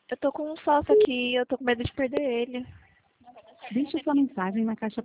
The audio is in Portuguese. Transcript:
Eu tô com um sócio aqui, eu tô com medo de perder ele. Deixe sua mensagem na caixa